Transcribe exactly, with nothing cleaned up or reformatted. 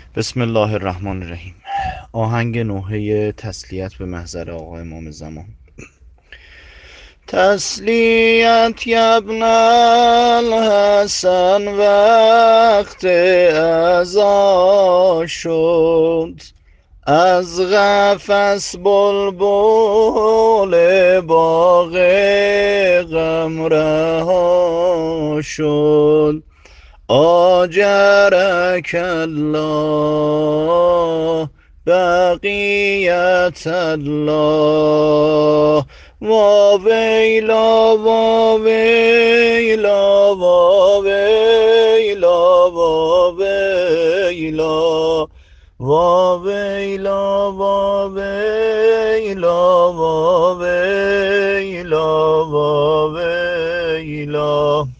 بسم الله الرحمن الرحیم. آهنگ نوحه تسلیت به محضر آقا امام زمان. تسلیت یبن الحسن وقت ازا شد، از قفس بلبل باغ غم رها شد. آجرک الله بقیت الله. واویلا واویلا واویلا واویلا واویلا واویلا واویلا واویلا.